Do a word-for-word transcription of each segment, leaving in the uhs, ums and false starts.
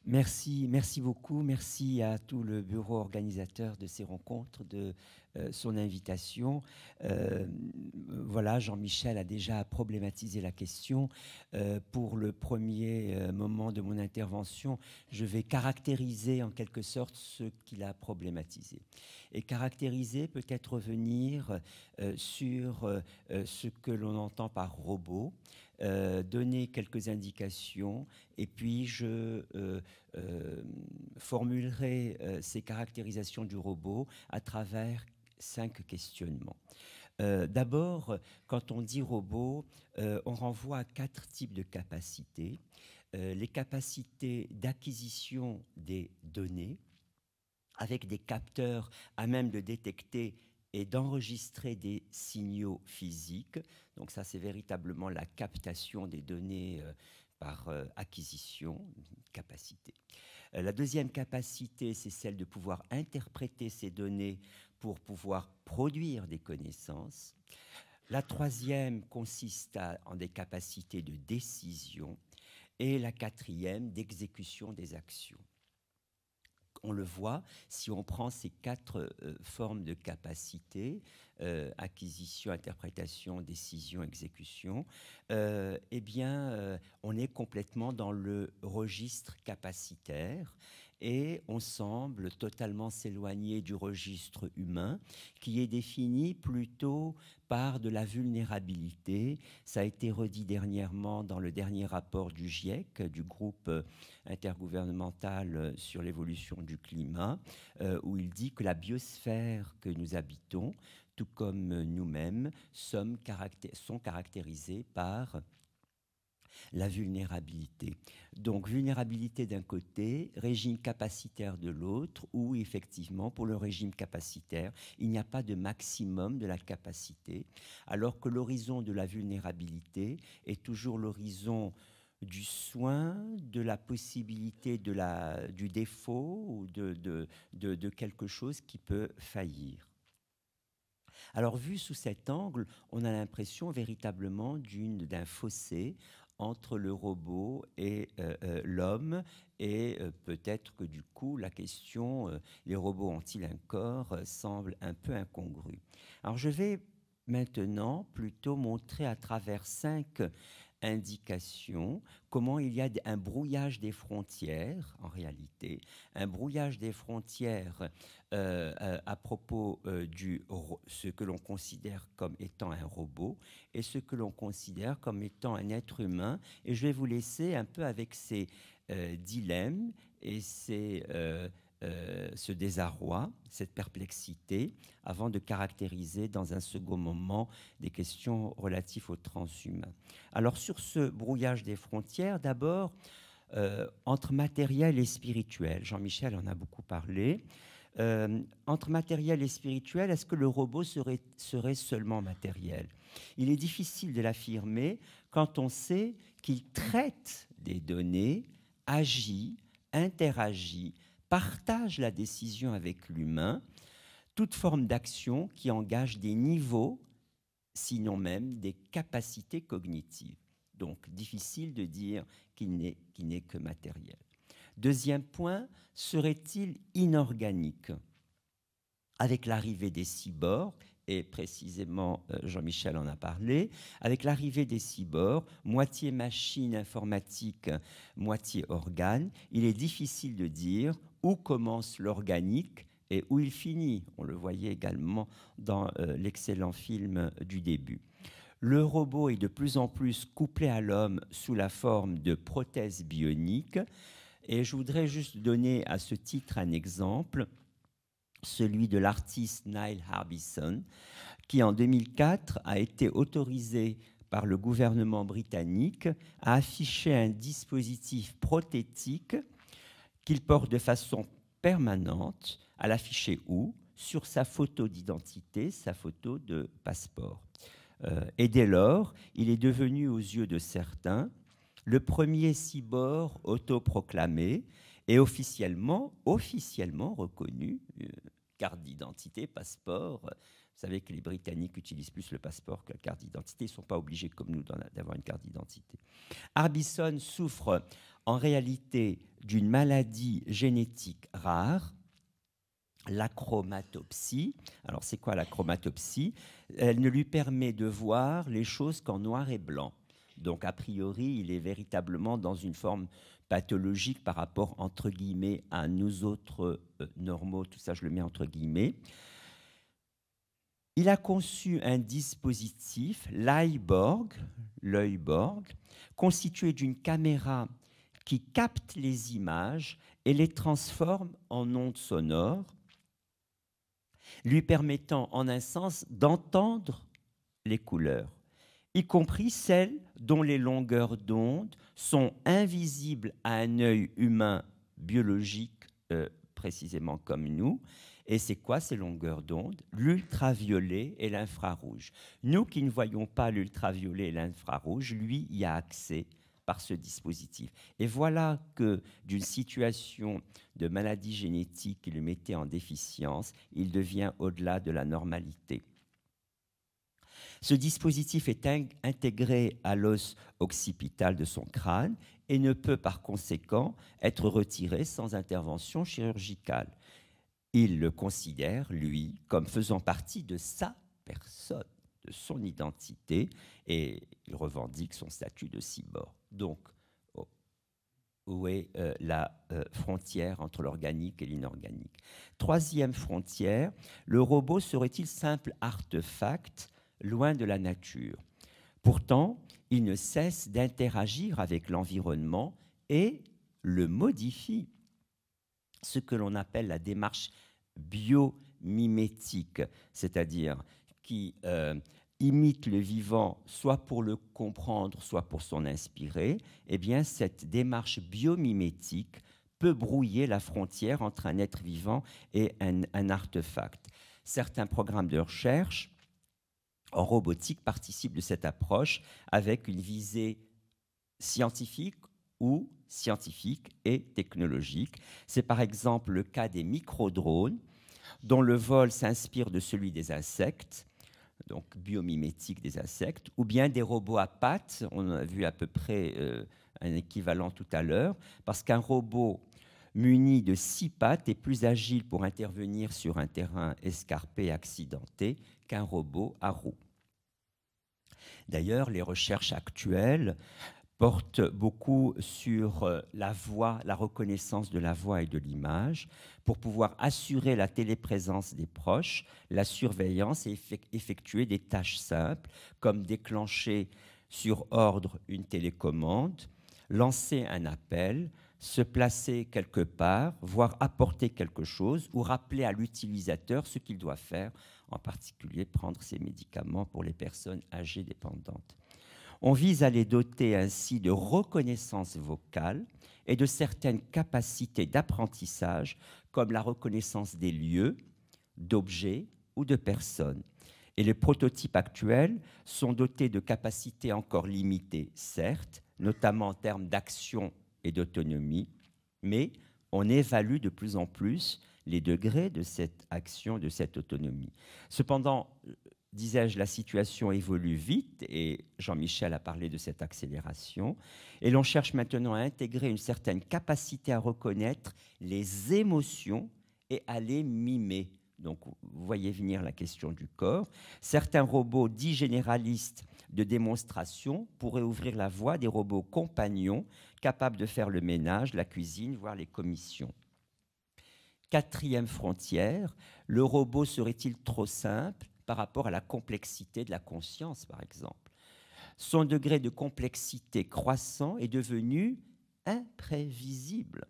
Merci, merci beaucoup. Merci à tout le bureau organisateur de ces rencontres, de euh, son invitation. Euh, voilà, Jean-Michel a déjà problématisé la question. Euh, pour le premier euh, moment de mon intervention, je vais caractériser en quelque sorte ce qu'il a problématisé. Et caractériser, peut-être revenir euh, sur euh, ce que l'on entend par robot, euh, donner quelques indications, et puis je euh, euh, formulerai euh, ces caractérisations du robot à travers cinq questionnements. Euh, D'abord, quand on dit robot, euh, on renvoie à quatre types de capacités. Euh, les capacités d'acquisition des données, avec des capteurs à même de détecter et d'enregistrer des signaux physiques. Donc ça, c'est véritablement la captation des données euh, par euh, acquisition, capacité. Euh, la deuxième capacité, c'est celle de pouvoir interpréter ces données pour pouvoir produire des connaissances. La troisième consiste à, en des capacités de décision. Et la quatrième, d'exécution des actions. On le voit, si on prend ces quatre euh, formes de capacité, euh, acquisition, interprétation, décision, exécution, euh, eh bien, euh, on est complètement dans le registre capacitaire et on semble totalement s'éloigner du registre humain qui est défini plutôt par de la vulnérabilité. Ça a été redit dernièrement dans le dernier rapport du GIEC, du groupe intergouvernemental sur l'évolution du climat, euh, où il dit que la biosphère que nous habitons, tout comme nous-mêmes, sommes caracté- sont caractérisés par la vulnérabilité. Donc, vulnérabilité d'un côté, régime capacitaire de l'autre, où effectivement, pour le régime capacitaire, il n'y a pas de maximum de la capacité, alors que l'horizon de la vulnérabilité est toujours l'horizon du soin, de la possibilité de la, du défaut ou de, de, de, de quelque chose qui peut faillir. Alors, vu sous cet angle, on a l'impression véritablement d'une, d'un fossé entre le robot et euh, euh, l'homme, et euh, peut-être que du coup, la question, euh, les robots ont-ils un corps, euh, semble un peu incongrue. Alors, je vais maintenant plutôt montrer à travers cinq indication comment il y a un brouillage des frontières, en réalité, un brouillage des frontières euh, euh, à propos euh, du ce que l'on considère comme étant un robot et ce que l'on considère comme étant un être humain. Et je vais vous laisser un peu avec ces euh, dilemmes et ces, euh, euh, ce désarroi, cette perplexité, avant de caractériser dans un second moment des questions relatives au transhumain. Alors sur ce brouillage des frontières, d'abord, euh, entre matériel et spirituel, Jean-Michel en a beaucoup parlé, euh, entre matériel et spirituel, est-ce que le robot serait, serait seulement matériel? Il est difficile de l'affirmer quand on sait qu'il traite des données, agit, interagit, partage la décision avec l'humain, toute forme d'action qui engage des niveaux, sinon même des capacités cognitives. Donc, difficile de dire qu'il n'est, qu'il n'est que matériel. Deuxième point, serait-il inorganique? Avec l'arrivée des cyborgs, et précisément euh, Jean-Michel en a parlé, avec l'arrivée des cyborgs, moitié machine informatique, moitié organe, il est difficile de dire où commence l'organique et où il finit. On le voyait également dans euh, l'excellent film du début. Le robot est de plus en plus couplé à l'homme sous la forme de prothèses bioniques. Et je voudrais juste donner à ce titre un exemple, celui de l'artiste Niall Harbison, qui en deux mille quatre a été autorisé par le gouvernement britannique à afficher un dispositif prothétique qu'il porte de façon permanente, à l'afficher où? Sur sa photo d'identité, sa photo de passeport. Euh, et dès lors, il est devenu aux yeux de certains le premier cyborg autoproclamé et officiellement, officiellement reconnu, euh, carte d'identité, passeport, savez que les Britanniques utilisent plus le passeport que la carte d'identité. Ils ne sont pas obligés, comme nous, d'avoir une carte d'identité. Harbison souffre en réalité d'une maladie génétique rare, l'achromatopsie. Alors, c'est quoi l'achromatopsie? Elle ne lui permet de voir les choses qu'en noir et blanc. Donc, a priori, il est véritablement dans une forme pathologique par rapport, entre guillemets, à nous autres euh, normaux. Tout ça, je le mets entre guillemets. Il a conçu un dispositif, l'Eyborg, l'Eyborg, constitué d'une caméra qui capte les images et les transforme en ondes sonores, lui permettant en un sens d'entendre les couleurs, y compris celles dont les longueurs d'onde sont invisibles à un œil humain biologique, euh, précisément comme nous. Et c'est quoi ces longueurs d'onde? L'ultraviolet et l'infrarouge. Nous qui ne voyons pas l'ultraviolet et l'infrarouge, lui y a accès par ce dispositif. Et voilà que d'une situation de maladie génétique qui le mettait en déficience, il devient au-delà de la normalité. Ce dispositif est intégré à l'os occipital de son crâne et ne peut par conséquent être retiré sans intervention chirurgicale. Il le considère, lui, comme faisant partie de sa personne, de son identité, et il revendique son statut de cyborg. Donc, oh, où est euh, la euh, frontière entre l'organique et l'inorganique? Troisième frontière, le robot serait-il simple artefact loin de la nature? Pourtant, il ne cesse d'interagir avec l'environnement et le modifie. Ce que l'on appelle la démarche biomimétique, c'est-à-dire qui euh, imite le vivant soit pour le comprendre, soit pour s'en inspirer, eh bien, cette démarche biomimétique peut brouiller la frontière entre un être vivant et un, un artefact. Certains programmes de recherche en robotique participent de cette approche avec une visée scientifique ou scientifique et technologique. C'est par exemple le cas des microdrones, dont le vol s'inspire de celui des insectes, donc biomimétique des insectes, ou bien des robots à pattes, on a vu à peu près euh, un équivalent tout à l'heure, parce qu'un robot muni de six pattes est plus agile pour intervenir sur un terrain escarpé et accidenté qu'un robot à roues. D'ailleurs, les recherches actuelles porte beaucoup sur la voix, la reconnaissance de la voix et de l'image, pour pouvoir assurer la téléprésence des proches, la surveillance et effectuer des tâches simples, comme déclencher sur ordre une télécommande, lancer un appel, se placer quelque part, voire apporter quelque chose, ou rappeler à l'utilisateur ce qu'il doit faire, en particulier prendre ses médicaments pour les personnes âgées dépendantes. On vise à les doter ainsi de reconnaissance vocale et de certaines capacités d'apprentissage, comme la reconnaissance des lieux, d'objets ou de personnes. Et les prototypes actuels sont dotés de capacités encore limitées, certes, notamment en termes d'action et d'autonomie, mais on évalue de plus en plus les degrés de cette action, de cette autonomie. Cependant, disais-je, la situation évolue vite, et Jean-Michel a parlé de cette accélération, et l'on cherche maintenant à intégrer une certaine capacité à reconnaître les émotions et à les mimer. Donc, vous voyez venir la question du corps. Certains robots dits généralistes de démonstration pourraient ouvrir la voie des robots compagnons capables de faire le ménage, la cuisine, voire les commissions. Quatrième frontière, le robot serait-il trop simple par rapport à la complexité de la conscience, par exemple? Son degré de complexité croissant est devenu imprévisible.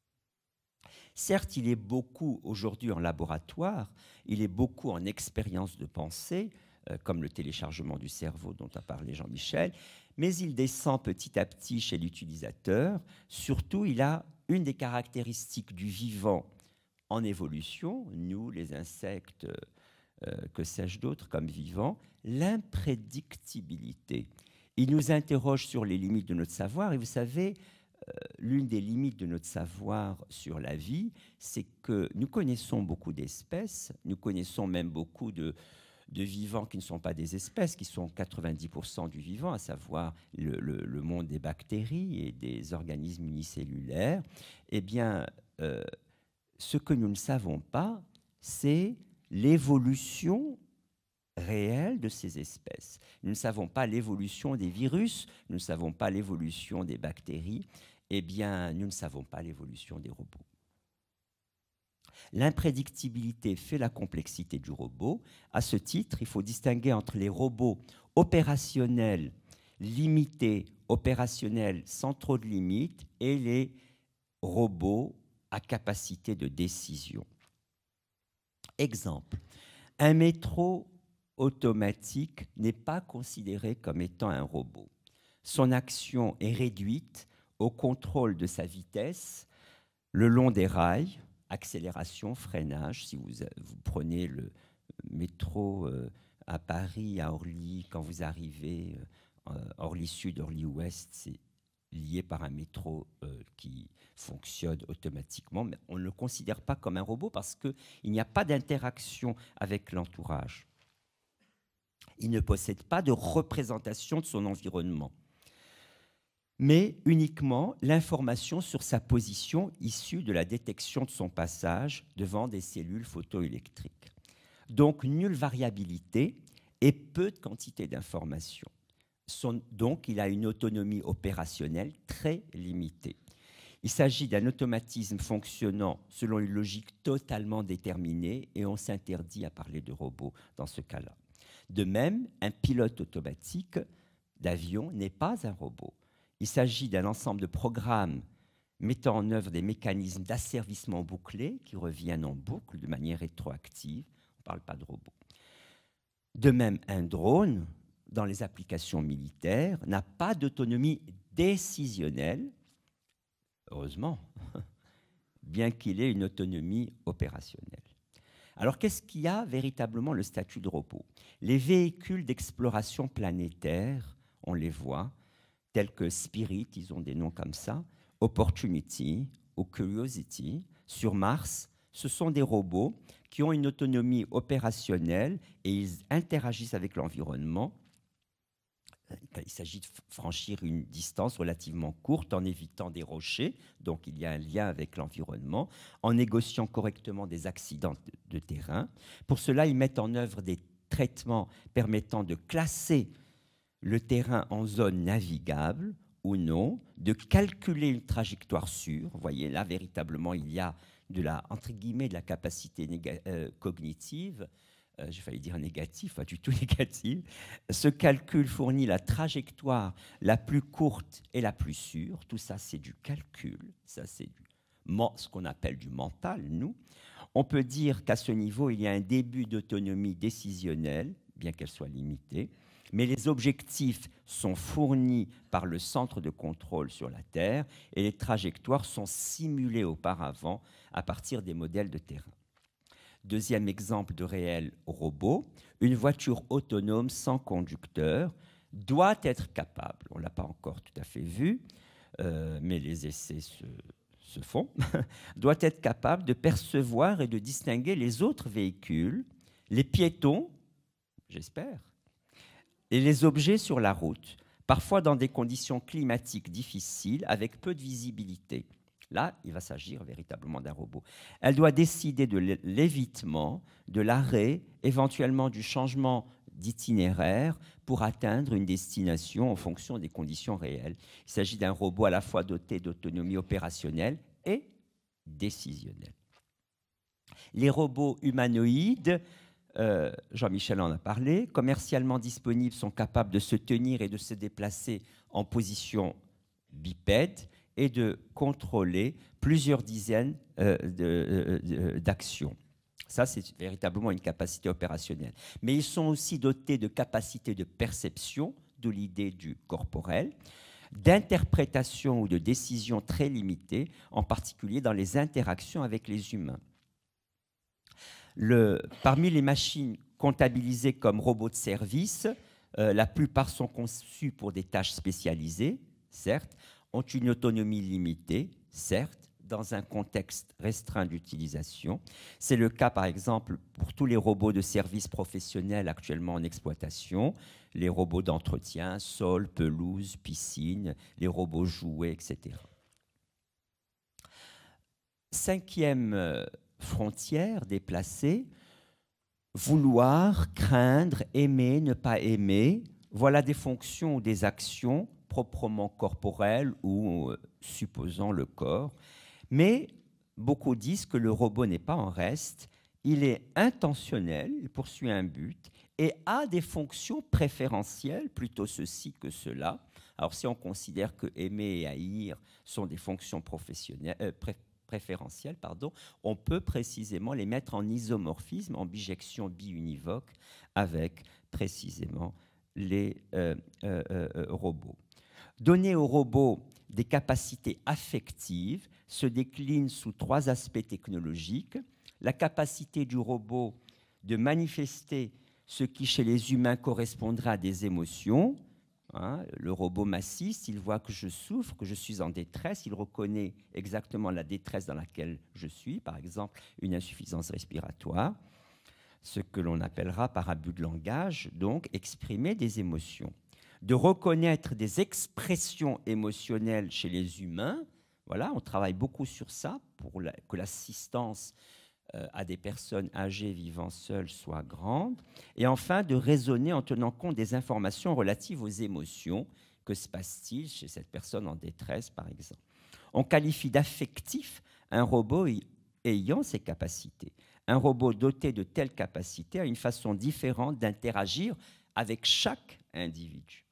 Certes, il est beaucoup aujourd'hui en laboratoire, il est beaucoup en expérience de pensée, euh, comme le téléchargement du cerveau dont a parlé Jean-Michel, mais il descend petit à petit chez l'utilisateur. Surtout, il a une des caractéristiques du vivant en évolution, nous, les insectes, euh, que sais-je d'autre comme vivants, l'imprédictibilité. Il nous interroge sur les limites de notre savoir, et vous savez, euh, l'une des limites de notre savoir sur la vie, c'est que nous connaissons beaucoup d'espèces, nous connaissons même beaucoup de, de vivants qui ne sont pas des espèces, qui sont quatre-vingt-dix pour cent du vivant, à savoir le, le, le monde des bactéries et des organismes unicellulaires, eh bien, euh, ce que nous ne savons pas, c'est l'évolution réelle de ces espèces. Nous ne savons pas l'évolution des virus, nous ne savons pas l'évolution des bactéries, eh bien, nous ne savons pas l'évolution des robots. L'imprédictibilité fait la complexité du robot. À ce titre, il faut distinguer entre les robots opérationnels limités, opérationnels sans trop de limites, et les robots à capacité de décision. Exemple, un métro automatique n'est pas considéré comme étant un robot. Son action est réduite au contrôle de sa vitesse le long des rails, accélération, freinage. Si vous, vous prenez le métro euh, à Paris, à Orly, quand vous arrivez euh, Orly-Sud, Orly-Ouest, c'est lié par un métro euh, qui fonctionne automatiquement, mais on ne le considère pas comme un robot parce qu'il n'y a pas d'interaction avec l'entourage. Il ne possède pas de représentation de son environnement, mais uniquement l'information sur sa position issue de la détection de son passage devant des cellules photoélectriques. Donc, nulle variabilité et peu de quantité d'informations. Donc, il a une autonomie opérationnelle très limitée. Il s'agit d'un automatisme fonctionnant selon une logique totalement déterminée et on s'interdit à parler de robot dans ce cas-là. De même, un pilote automatique d'avion n'est pas un robot. Il s'agit d'un ensemble de programmes mettant en œuvre des mécanismes d'asservissement bouclés qui reviennent en boucle de manière rétroactive. On ne parle pas de robot. De même, un drone, dans les applications militaires, n'a pas d'autonomie décisionnelle, heureusement, bien qu'il ait une autonomie opérationnelle. Alors, qu'est-ce qui a véritablement le statut de robot? Les véhicules d'exploration planétaire, on les voit, tels que Spirit, ils ont des noms comme ça, Opportunity ou Curiosity, sur Mars, ce sont des robots qui ont une autonomie opérationnelle et ils interagissent avec l'environnement. Il s'agit de franchir une distance relativement courte en évitant des rochers, donc il y a un lien avec l'environnement, en négociant correctement des accidents de, de terrain. Pour cela, ils mettent en œuvre des traitements permettant de classer le terrain en zone navigable ou non, de calculer une trajectoire sûre. Vous voyez, là, véritablement, il y a de la, entre guillemets, de la capacité euh, cognitive. Euh, j'ai failli dire négatif, pas du tout négatif. Ce calcul fournit la trajectoire la plus courte et la plus sûre. Tout ça, c'est du calcul. Ça, c'est du, ce qu'on appelle du mental, nous. On peut dire qu'à ce niveau, il y a un début d'autonomie décisionnelle, bien qu'elle soit limitée, mais les objectifs sont fournis par le centre de contrôle sur la Terre et les trajectoires sont simulées auparavant à partir des modèles de terrain. Deuxième exemple de réel robot, une voiture autonome sans conducteur doit être capable, on ne l'a pas encore tout à fait vu, euh, mais les essais se, se font, doit être capable de percevoir et de distinguer les autres véhicules, les piétons, j'espère, et les objets sur la route, parfois dans des conditions climatiques difficiles, avec peu de visibilité. Là, il va s'agir véritablement d'un robot. Elle doit décider de l'évitement, de l'arrêt, éventuellement du changement d'itinéraire pour atteindre une destination en fonction des conditions réelles. Il s'agit d'un robot à la fois doté d'autonomie opérationnelle et décisionnelle. Les robots humanoïdes, Euh, Jean-Michel en a parlé, commercialement disponibles, sont capables de se tenir et de se déplacer en position bipède et de contrôler plusieurs dizaines euh, de, euh, d'actions. Ça, c'est véritablement une capacité opérationnelle. Mais ils sont aussi dotés de capacités de perception, d'où l'idée du corporel, d'interprétation ou de décision très limitée, en particulier dans les interactions avec les humains. Le, parmi les machines comptabilisées comme robots de service, euh, la plupart sont conçues pour des tâches spécialisées, certes, ont une autonomie limitée, certes, dans un contexte restreint d'utilisation. C'est le cas, par exemple, pour tous les robots de services professionnels actuellement en exploitation, les robots d'entretien, sol, pelouse, piscine, les robots jouets, et cetera. Cinquième euh, frontière déplacée, vouloir, craindre, aimer, ne pas aimer, voilà des fonctions ou des actions proprement corporelles ou euh, supposant le corps. Mais beaucoup disent que le robot n'est pas en reste, il est intentionnel, il poursuit un but et a des fonctions préférentielles, plutôt ceci que cela. Alors si on considère que aimer et haïr sont des fonctions professionnelles, euh, pré préférentielles, pardon, on peut précisément les mettre en isomorphisme, en bijection biunivoque, avec précisément les euh, euh, euh, robots. Donner aux robots des capacités affectives se décline sous trois aspects technologiques. La capacité du robot de manifester ce qui chez les humains correspondra à des émotions. Hein, le robot m'assiste, il voit que je souffre, que je suis en détresse, il reconnaît exactement la détresse dans laquelle je suis, par exemple une insuffisance respiratoire, ce que l'on appellera par abus de langage, donc exprimer des émotions. De reconnaître des expressions émotionnelles chez les humains, voilà, on travaille beaucoup sur ça pour la, que l'assistance euh, à des personnes âgées vivant seules soit grande. Et enfin, de raisonner en tenant compte des informations relatives aux émotions. Que se passe-t-il chez cette personne en détresse, par exemple? On qualifie d'affectif un robot ayant ces capacités. Un robot doté de telles capacités a une façon différente d'interagir avec chaque individu.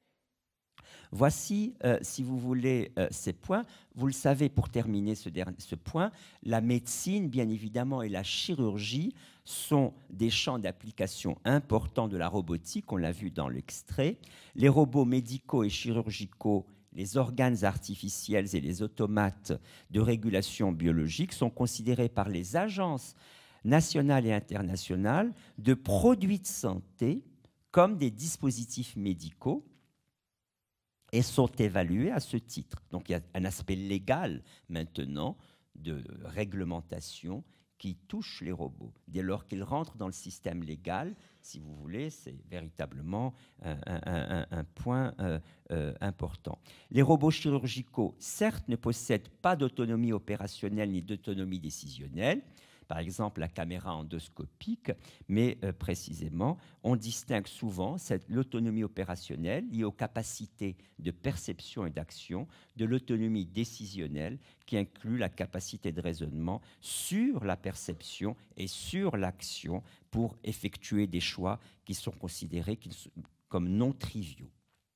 Voici, euh, si vous voulez, euh, ces points. Vous le savez, pour terminer ce, ce point, la médecine, bien évidemment, et la chirurgie sont des champs d'application importants de la robotique, on l'a vu dans l'extrait. Les robots médicaux et chirurgicaux, les organes artificiels et les automates de régulation biologique sont considérés par les agences nationales et internationales de produits de santé comme des dispositifs médicaux et sont évalués à ce titre. Donc il y a un aspect légal maintenant de réglementation qui touche les robots. Dès lors qu'ils rentrent dans le système légal, si vous voulez, c'est véritablement un, un, un, un point euh, euh, important. Les robots chirurgicaux, certes, ne possèdent pas d'autonomie opérationnelle ni d'autonomie décisionnelle, par exemple la caméra endoscopique, mais euh, précisément, on distingue souvent l'autonomie opérationnelle liée aux capacités de perception et d'action de l'autonomie décisionnelle qui inclut la capacité de raisonnement sur la perception et sur l'action pour effectuer des choix qui sont considérés comme non triviaux.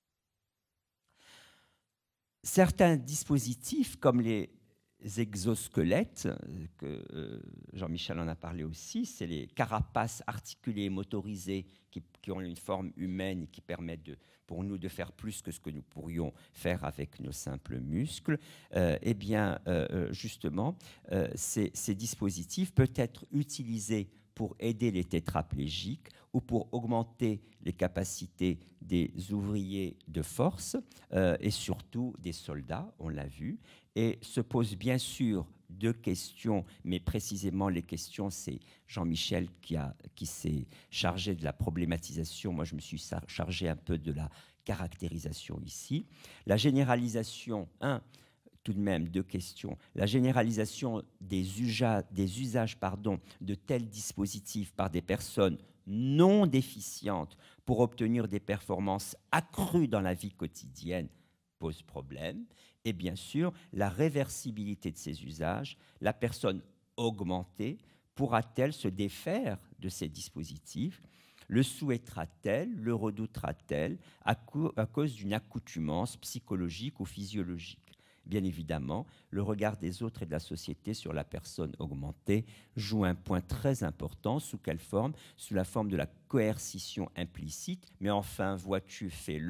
Certains dispositifs, comme les exosquelettes, que euh, Jean-Michel en a parlé aussi, c'est les carapaces articulées et motorisées qui, qui ont une forme humaine et qui permettent de, pour nous de faire plus que ce que nous pourrions faire avec nos simples muscles. Euh, eh bien, euh, justement, euh, ces, ces dispositifs peuvent être utilisés pour aider les tétraplégiques ou pour augmenter les capacités des ouvriers de force euh, et surtout des soldats, on l'a vu. Et se posent bien sûr deux questions, mais précisément les questions, c'est Jean-Michel qui, qui s'est chargé de la problématisation. Moi, je me suis chargé un peu de la caractérisation ici. La généralisation, un, tout de même, deux questions. La généralisation des usages, des usages pardon, de tels dispositifs par des personnes non déficientes pour obtenir des performances accrues dans la vie quotidienne pose problème. Et bien sûr, la réversibilité de ces usages, la personne augmentée pourra-t-elle se défaire de ces dispositifs? Le souhaitera-t-elle? Le redoutera-t-elle à, à cause d'une accoutumance psychologique ou physiologique? Bien évidemment, le regard des autres et de la société sur la personne augmentée joue un point très important. Sous quelle forme? Sous la forme de la coercition implicite. Mais enfin, vois-tu, fais-le.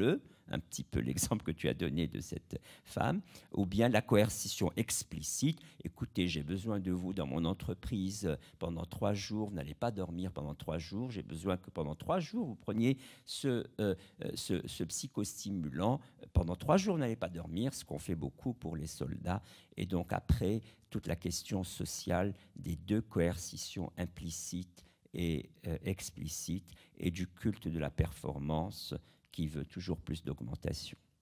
un petit peu l'exemple que tu as donné de cette femme, ou bien la coercition explicite. Écoutez, j'ai besoin de vous dans mon entreprise pendant trois jours, vous n'allez pas dormir pendant trois jours, j'ai besoin que pendant trois jours, vous preniez ce, euh, ce, ce psychostimulant. Pendant trois jours, vous n'allez pas dormir, ce qu'on fait beaucoup pour les soldats. Et donc après, toute la question sociale des deux coercitions implicites et euh, explicites et du culte de la performance qui veut toujours plus d'augmentation.